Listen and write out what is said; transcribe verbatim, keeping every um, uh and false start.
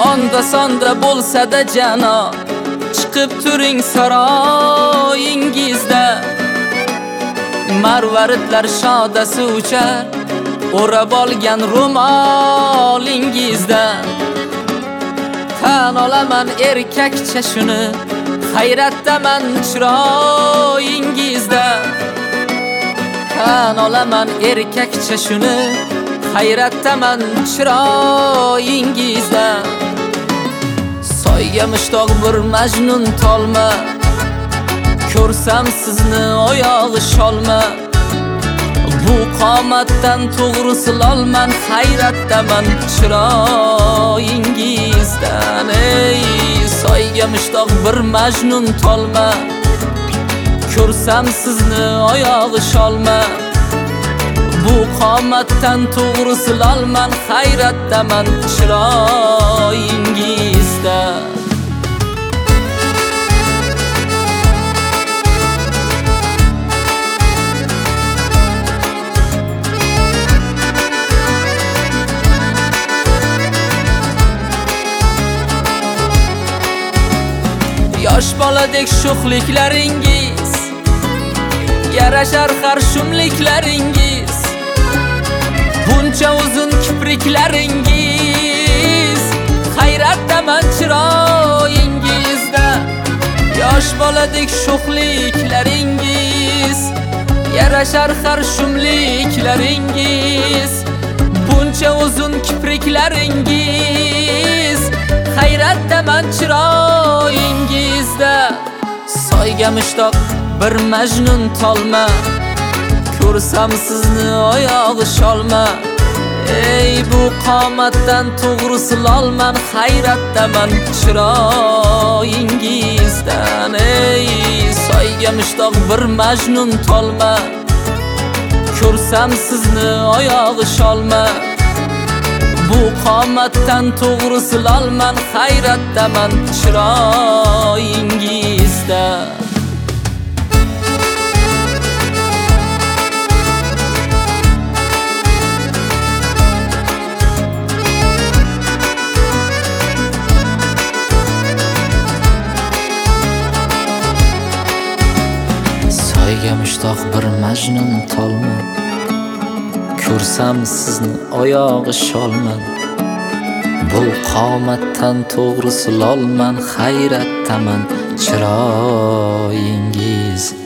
onda sonda bo'lsa-da janob, chiqib turing saroyingizda. Marvaridlar shodasi uchar, o'rab olgan ro'molingizda. Tan olaman erkakcha shuni, hayratdaman chiroyingizda. Tan olaman erkakcha shuni, hayratdaman chiroyingizda. Soyga mushtoq bir majnun tolma, ko'rsam sizni oyog'i sholma. Bu qomatdan to'g'ri silolman, hayratdaman chiroyingizdan. Ey soyga mushtoq bir majnun tolma, ko'rsam sizni oyog'i sholma. Bu qomatdan to'g'ri silolman, hayratdaman chiroyingizda. Yosh boladek sho'xliklaringiz, yarashar har shumliklaringiz. Buncha uzun kipriklaringiz, hayratdaman chiroyingizda. Yosh boladek sho'xliklaringiz, yarashar har shumliklaringiz. Buncha uzun kipriklaringiz, hayratdaman chiroyingizda. Soyga mushtoq bir majnun tolma, ko'rsam sizni oyog'i sholma. Ey bu qomatdan to'g'ri silolman, hayratdaman chiroyingizdan. Ey soyga mushtoq bir majnun tolma, ko'rsam sizni oyog'i sholma. Bu qomatdan to'g'ri silolman, hayratdaman chiroyingizda. Soyga mushtoq bir majnun tolma, ko'rsam sizni oyog'i sholma. Bu qomatdan to'g'ri silolman, hayratdaman chiroyingiz.